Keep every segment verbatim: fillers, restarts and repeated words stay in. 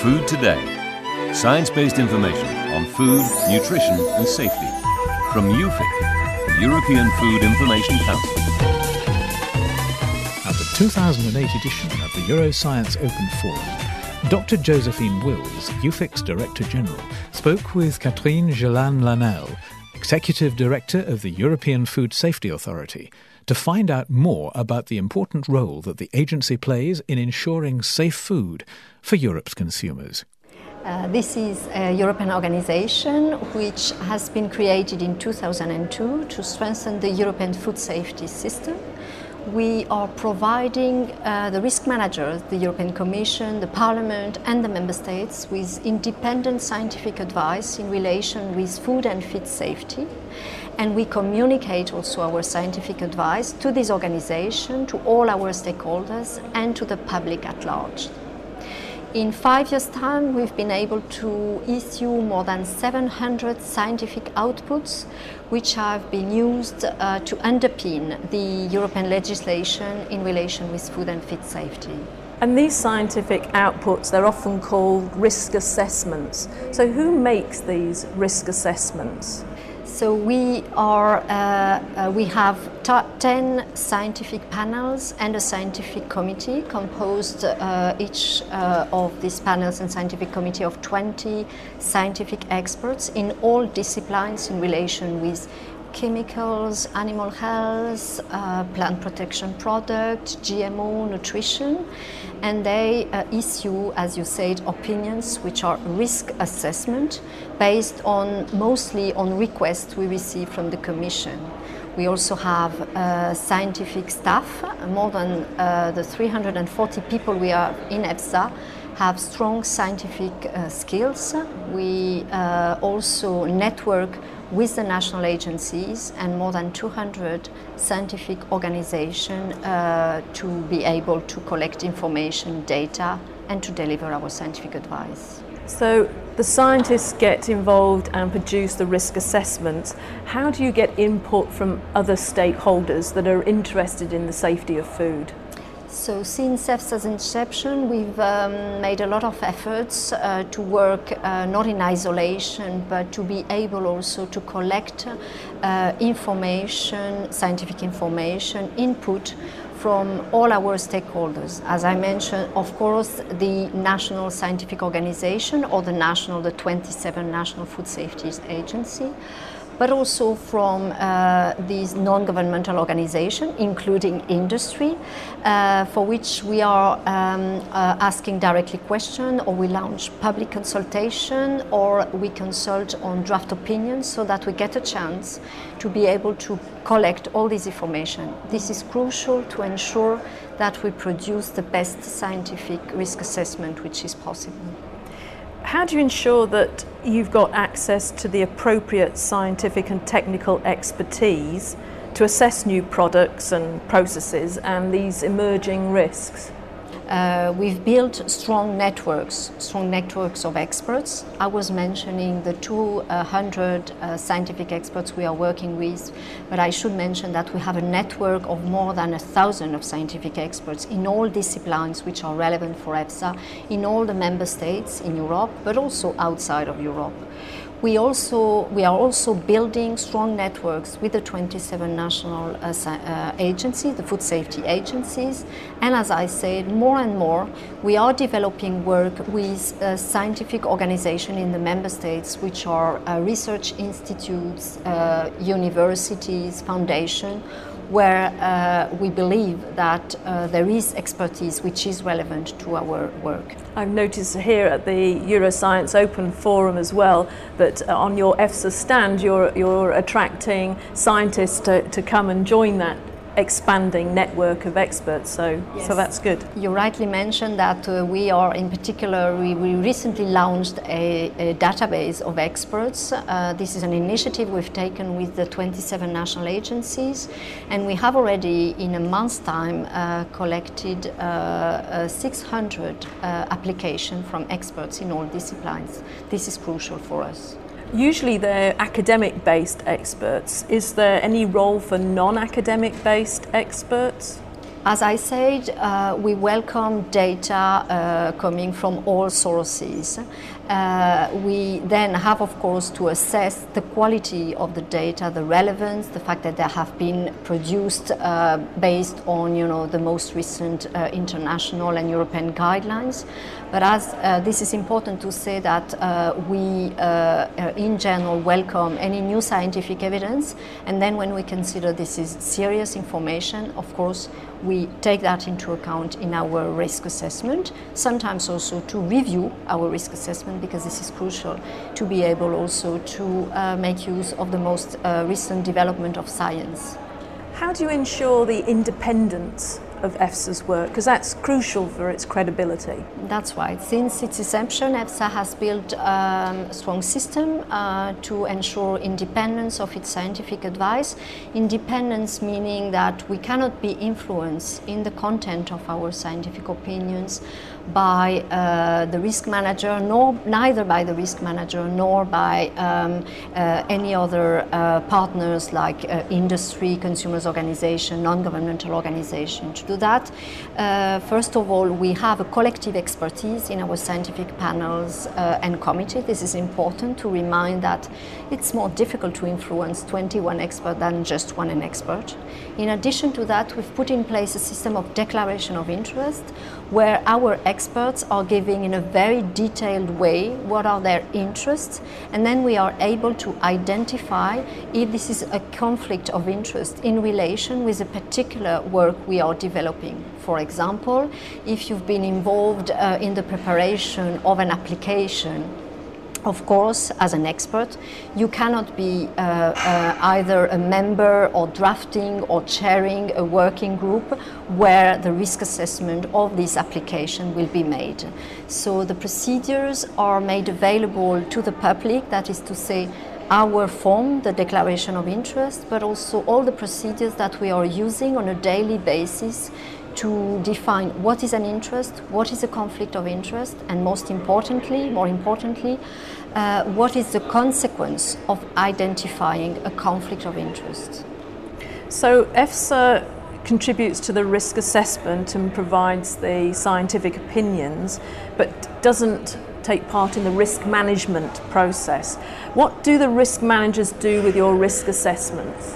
Food Today. Science-based information on food, nutrition and safety. From U F I C, the European Food Information Council. At the two thousand eight edition of the Euroscience Open Forum, Doctor Josephine Wills, U F I C's Director General, spoke with Catherine Gelin-Lanel, Executive Director of the European Food Safety Authority, to find out more about the important role that the agency plays in ensuring safe food for Europe's consumers. Uh, this is a European organization which has been created in two thousand two to strengthen the European food safety system. We are providing uh, the risk managers, the European Commission, the Parliament and the Member States with independent scientific advice in relation with food and feed safety. And we communicate also our scientific advice to this organization, to all our stakeholders and to the public at large. In five years' time, we've been able to issue more than seven hundred scientific outputs which have been used uh, to underpin the European legislation in relation with food and feed safety. And these scientific outputs, they're often called risk assessments. So who makes these risk assessments? So we are, uh, uh, we have ten scientific panels and a scientific committee composed uh, each uh, of these panels and scientific committee of twenty scientific experts in all disciplines in relation with chemicals, animal health, uh, plant protection product, G M O, nutrition, and they uh, issue, as you said, opinions which are risk assessment based on mostly on requests we receive from the Commission. We also have uh, scientific staff. More than uh, the three hundred forty people we are in EFSA have strong scientific uh, skills. We uh, also network with the national agencies and more than two hundred scientific organizations uh, to be able to collect information, data, and to deliver our scientific advice. So the scientists get involved and produce the risk assessments. How do you get input from other stakeholders that are interested in the safety of food? So since EFSA's inception, we've um, made a lot of efforts uh, to work uh, not in isolation, but to be able also to collect uh, information, scientific information, input from all our stakeholders. As I mentioned, of course, the national scientific organization or the national, the twenty-seven national food safety agency, but also from uh, these non-governmental organizations, including industry, uh, for which we are um, uh, asking directly questions, or we launch public consultation, or we consult on draft opinions so that we get a chance to be able to collect all this information. This is crucial to ensure that we produce the best scientific risk assessment which is possible. How do you ensure that you've got access to the appropriate scientific and technical expertise to assess new products and processes and these emerging risks? Uh, we've built strong networks, strong networks of experts. I was mentioning the two hundred uh, scientific experts we are working with, but I should mention that we have a network of more than a thousand of scientific experts in all disciplines which are relevant for EFSA, in all the member states in Europe, but also outside of Europe. We also we are also building strong networks with the twenty-seven national uh, uh, agencies, the food safety agencies, and as I said, more and more we are developing work with uh, scientific organizations in the member states, which are uh, research institutes, uh, universities, foundations, where uh, we believe that uh, there is expertise which is relevant to our work. I've noticed here at the Euroscience Open Forum as well that uh, on your EFSA stand you're, you're attracting scientists to, to come and join that expanding network of experts, so yes. So that's good. You rightly mentioned that uh, we are in particular, we, we recently launched a, a database of experts. Uh, this is an initiative we've taken with the twenty-seven national agencies, and we have already in a month's time uh, collected uh, uh, six hundred uh, applications from experts in all disciplines. This is crucial for us. Usually they're academic-based experts. Is there any role for non-academic-based experts? As I said, uh, we welcome data uh, coming from all sources. Uh, we then have, of course, to assess the quality of the data, the relevance, the fact that they have been produced uh, based on, you know, the most recent uh, international and European guidelines. But as uh, this is important to say that uh, we, uh, in general, welcome any new scientific evidence, and then when we consider this is serious information, of course, we take that into account in our risk assessment, sometimes also to review our risk assessment, because this is crucial to be able also to uh, make use of the most uh, recent development of science. How do you ensure the independence of EFSA's work? Because that's crucial for its credibility. That's right. Since its inception, EFSA has built um, a strong system uh, to ensure independence of its scientific advice. Independence meaning that we cannot be influenced in the content of our scientific opinions by uh, the risk manager, nor neither by the risk manager nor by um, uh, any other uh, partners like uh, industry, consumers organization, non-governmental organization. To do that, uh, first of all, we have a collective expertise in our scientific panels uh, and committee. This is important to remind that it's more difficult to influence twenty-one experts than just one expert. In addition to that, we've put in place a system of declaration of interest where our experts are giving in a very detailed way what are their interests, and then we are able to identify if this is a conflict of interest in relation with a particular work we are developing. For example, if you've been involved uh, in the preparation of an application, of course, as an expert, you cannot be uh, uh, either a member or drafting or chairing a working group where the risk assessment of this application will be made. So the procedures are made available to the public, that is to say, our form, the declaration of interest, but also all the procedures that we are using on a daily basis to define what is an interest, what is a conflict of interest, and most importantly, more importantly, uh, what is the consequence of identifying a conflict of interest. So EFSA contributes to the risk assessment and provides the scientific opinions, but doesn't take part in the risk management process. What do the risk managers do with your risk assessments?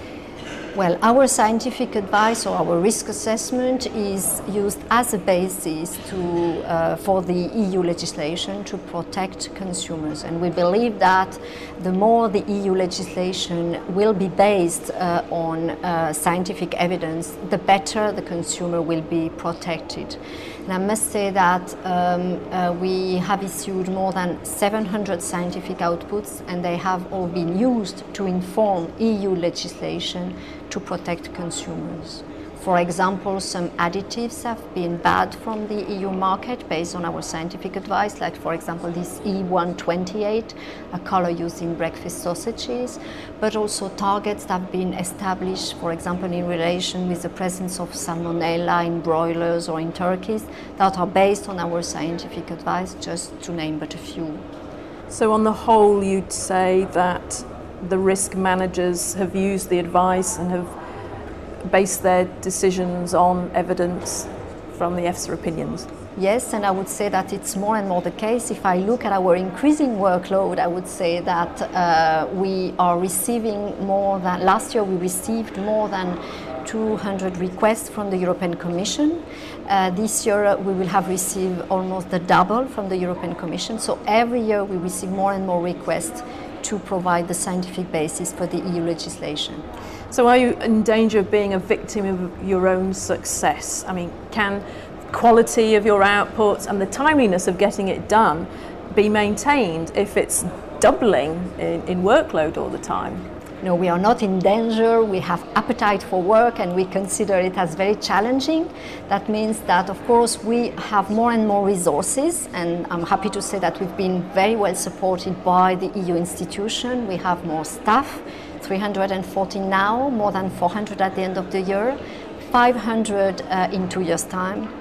Well, our scientific advice or our risk assessment is used as a basis to, uh, for the E U legislation to protect consumers. And we believe that the more the E U legislation will be based uh, on uh, scientific evidence, the better the consumer will be protected. And I must say that um, uh, we have issued more than seven hundred scientific outputs, and they have all been used to inform E U legislation to protect consumers. For example, some additives have been banned from the E U market based on our scientific advice, like for example this E one twenty-eight, a color used in breakfast sausages, but also targets that have been established, for example, in relation with the presence of salmonella in broilers or in turkeys, that are based on our scientific advice, just to name but a few. So on the whole, you'd say that the risk managers have used the advice and have based their decisions on evidence from the EFSA opinions? Yes, and I would say that it's more and more the case. If I look at our increasing workload, I would say that uh, we are receiving more than, last year we received more than two hundred requests from the European Commission. Uh, this year we will have received almost the double from the European Commission. So every year we receive more and more requests to provide the scientific basis for the E U legislation. So are you in danger of being a victim of your own success? I mean, can quality of your outputs and the timeliness of getting it done be maintained if it's doubling in, in workload all the time? No, we are not in danger. We have appetite for work and we consider it as very challenging. That means that, of course, we have more and more resources, and I'm happy to say that we've been very well supported by the E U institution. We have more staff, three hundred forty now, more than four hundred at the end of the year, five hundred uh, in two years' time.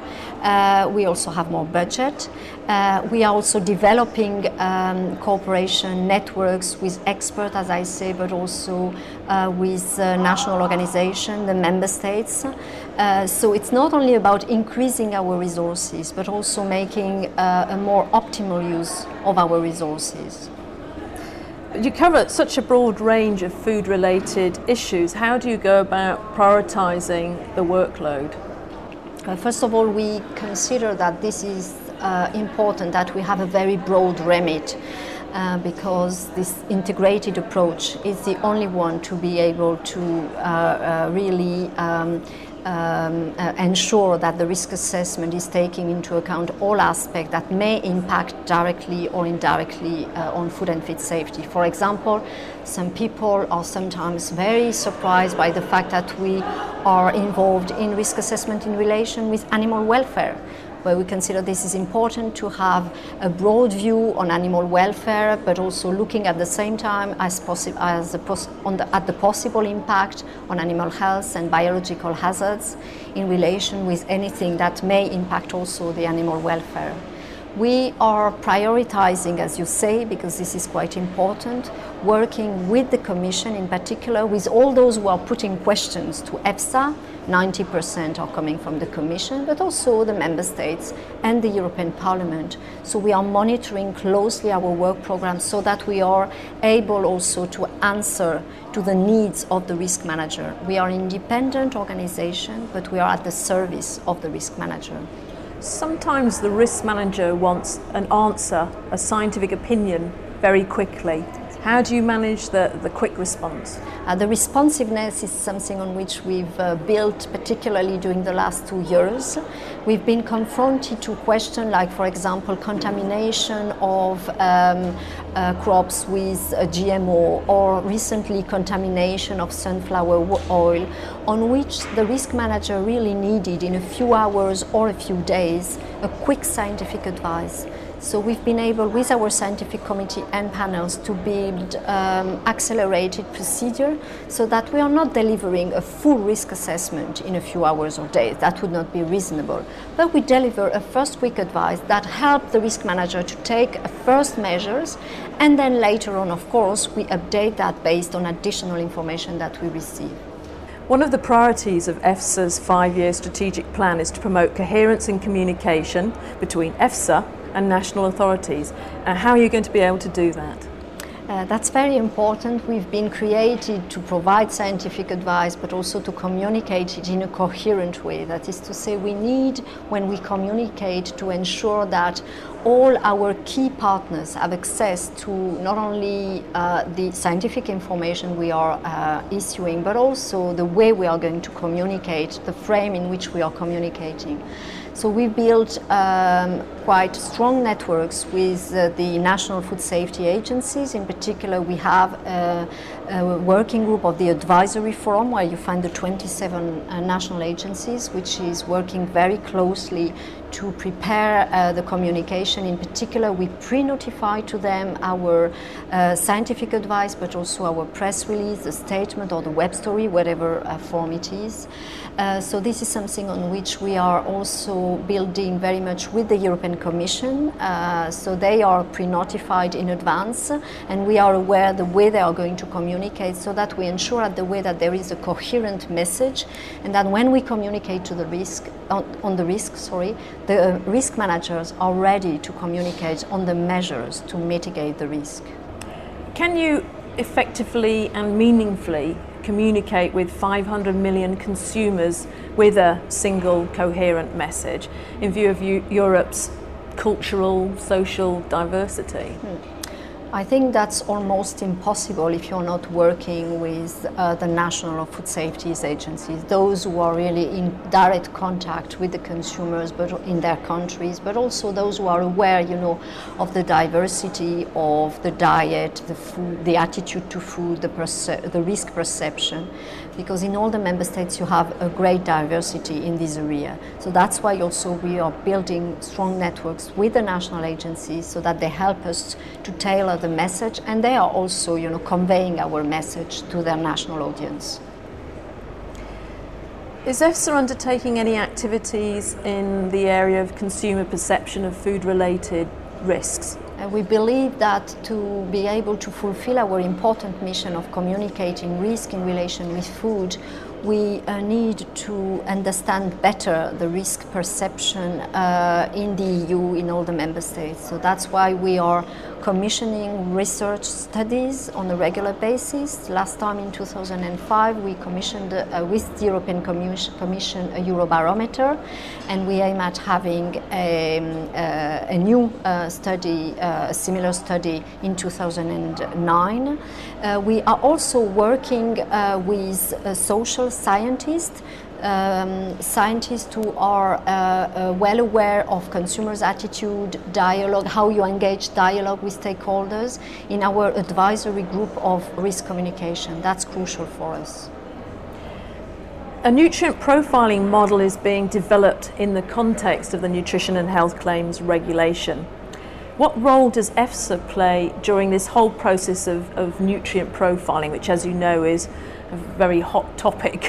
Uh, we also have more budget. Uh, we are also developing um, cooperation networks with experts, as I say, but also uh, with uh, national organizations, the member states. Uh, so it's not only about increasing our resources, but also making uh, a more optimal use of our resources. You cover such a broad range of food-related issues. How do you go about prioritizing the workload? Uh, first of all, we consider that this is uh, important, that we have a very broad remit, uh, because this integrated approach is the only one to be able to uh, uh, really um, Um, uh, ensure that the risk assessment is taking into account all aspects that may impact directly or indirectly uh, on food and feed safety. For example, some people are sometimes very surprised by the fact that we are involved in risk assessment in relation with animal welfare, where we consider this is important to have a broad view on animal welfare, but also looking at the same time as possi- as the pos- on the, at the possible impact on animal health and biological hazards in relation with anything that may impact also the animal welfare. We are prioritizing, as you say, because this is quite important, working with the Commission in particular, with all those who are putting questions to EFSA. ninety percent are coming from the Commission, but also the Member States and the European Parliament. So we are monitoring closely our work program so that we are able also to answer to the needs of the risk manager. We are an independent organization, but we are at the service of the risk manager. Sometimes the risk manager wants an answer, a scientific opinion, very quickly. How do you manage the, the quick response? Uh, the responsiveness is something on which we've uh, built, particularly during the last two years. We've been confronted to questions like, for example, contamination of um, uh, crops with uh, G M O, or recently contamination of sunflower oil, on which the risk manager really needed, in a few hours or a few days, a quick scientific advice. So we've been able, with our scientific committee and panels, to build um, accelerated procedure so that we are not delivering a full risk assessment in a few hours or days. That would not be reasonable. But we deliver a first quick advice that helps the risk manager to take first measures, and then later on, of course, we update that based on additional information that we receive. One of the priorities of EFSA's five-year strategic plan is to promote coherence in communication between EFSA and national authorities. Uh, how are you going to be able to do that? Uh, that's very important. We've been created to provide scientific advice, but also to communicate it in a coherent way. That is to say, we need, when we communicate, to ensure that all our key partners have access to not only uh, the scientific information we are uh, issuing, but also the way we are going to communicate, the frame in which we are communicating. So we built um, quite strong networks with uh, the national food safety agencies. In particular, we have a, a working group of the advisory forum, where you find the twenty-seven uh, national agencies, which is working very closely to prepare uh, the communication. In particular, we pre-notify to them our uh, scientific advice, but also our press release, the statement or the web story, whatever uh, form it is. Uh, so this is something on which we are also building very much with the European Commission. Uh, so they are pre-notified in advance, and we are aware the way they are going to communicate, so that we ensure at the way that there is a coherent message, and that when we communicate to the risk on, on the risk, sorry, the uh, risk managers are ready to communicate on the measures to mitigate the risk. Can you effectively and meaningfully communicate with five hundred million consumers with a single coherent message in view of U- Europe's cultural, social diversity? Hmm. I think that's almost impossible if you're not working with uh, the national food safety agencies, those who are really in direct contact with the consumers, but in their countries, but also those who are aware, you know, of the diversity of the diet, the food, the attitude to food, the, perce- the risk perception, because in all the member states you have a great diversity in this area. So that's why also we are building strong networks with the national agencies, so that they help us to tailor the message, and they are also, you know, conveying our message to their national audience. Is EFSA undertaking any activities in the area of consumer perception of food-related risks? Uh, we believe that to be able to fulfill our important mission of communicating risk in relation with food, we uh, need to understand better the risk perception uh, in the E U, in all the member states. So that's why we are commissioning research studies on a regular basis. Last time in two thousand five we commissioned uh, with the European Commission a Eurobarometer, and we aim at having a, uh, a new uh, study, uh, a similar study in two thousand nine. Uh, we are also working uh, with uh, social scientists, um, scientists who are uh, uh, well aware of consumers' attitude, dialogue, how you engage dialogue with stakeholders in our advisory group of risk communication. That's crucial for us. A nutrient profiling model is being developed in the context of the Nutrition and Health Claims Regulation. What role does EFSA play during this whole process of, of nutrient profiling, which, as you know, is a very hot topic?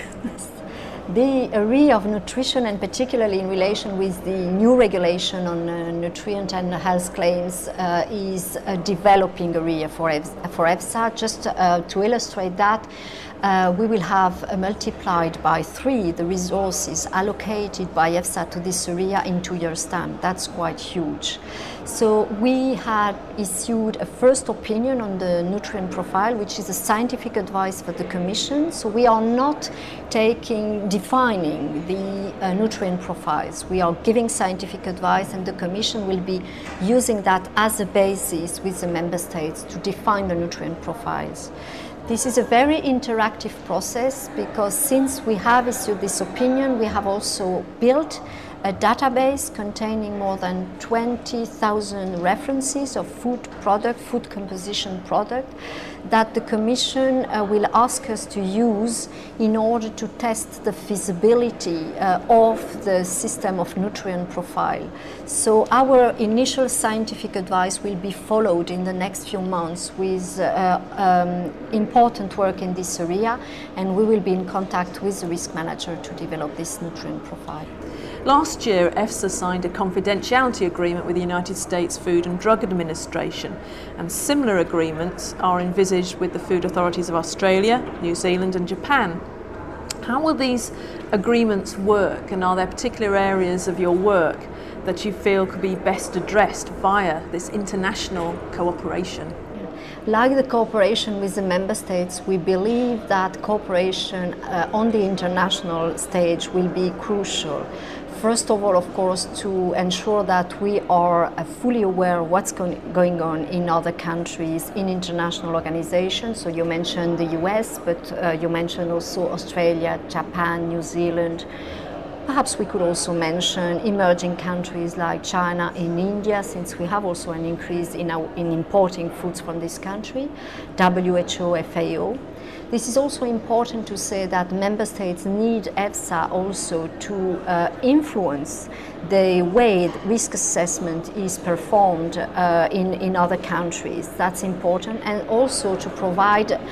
The area of nutrition, and particularly in relation with the new regulation on uh, nutrient and health claims, uh, is a developing area for EFSA. For EFSA. Just uh, to illustrate that, uh, we will have uh, multiplied by three the resources allocated by EFSA to this area in two years' time. That's quite huge. So we had issued a first opinion on the nutrient profile, which is a scientific advice for the Commission. So we are not taking, defining the uh, nutrient profiles. We are giving scientific advice, and the Commission will be using that as a basis with the Member States to define the nutrient profiles. This is a very interactive process because since we have issued this opinion, we have also built a database containing more than twenty thousand references of food product, food composition product that the Commission uh, will ask us to use in order to test the feasibility uh, of the system of nutrient profile. So our initial scientific advice will be followed in the next few months with uh, um, important work in this area, and we will be in contact with the risk manager to develop this nutrient profile. Last year, EFSA signed a confidentiality agreement with the United States Food and Drug Administration, and similar agreements are envisaged with the food authorities of Australia, New Zealand and Japan. How will these agreements work, and are there particular areas of your work that you feel could be best addressed via this international cooperation? Like the cooperation with the Member States, we believe that cooperation uh, on the international stage will be crucial. First of all, of course, to ensure that we are uh, fully aware of what's going, going on in other countries, in international organizations. So you mentioned the U S, but uh, you mentioned also Australia, Japan, New Zealand. Perhaps we could also mention emerging countries like China and India, since we have also an increase in, our, in importing foods from this country, W H O, F A O. This is also important to say that member states need EFSA also to uh, influence the way risk assessment is performed uh, in, in other countries. That's important, and also to provide um,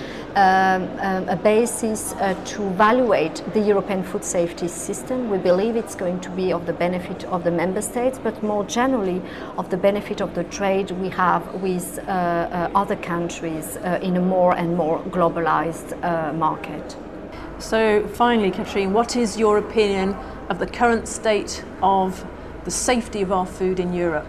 um, a basis uh, to evaluate the European food safety system. We believe it's going to be of the benefit of the member states, but more generally of the benefit of the trade we have with uh, uh, other countries uh, in a more and more globalized uh, market. So finally, Catherine, what is your opinion of the current state of the safety of our food in Europe?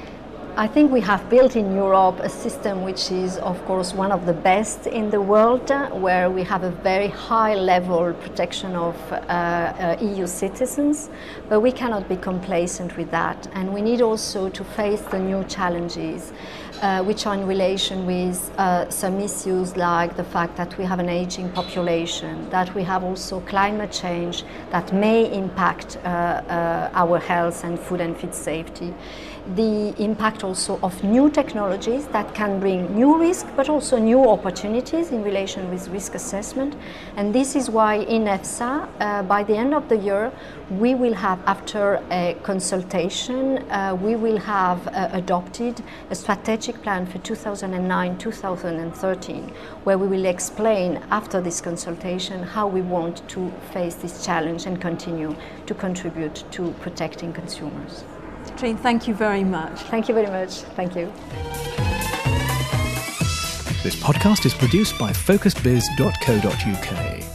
I think we have built in Europe a system which is, of course, one of the best in the world, uh, where we have a very high level protection of uh, uh, E U citizens, but we cannot be complacent with that, and we need also to face the new challenges uh, which are in relation with uh, some issues like the fact that we have an aging population, that we have also climate change that may impact uh, uh, our health and food and feed safety. The impact also of new technologies that can bring new risk but also new opportunities in relation with risk assessment. And this is why in EFSA, uh, by the end of the year, we will have, after a consultation, uh, we will have uh, adopted a strategic strategic plan for two thousand nine to two thousand thirteen, where we will explain after this consultation how we want to face this challenge and continue to contribute to protecting consumers. Katrien, thank you very much. Thank you very much. Thank you. This podcast is produced by focus biz dot co dot uk.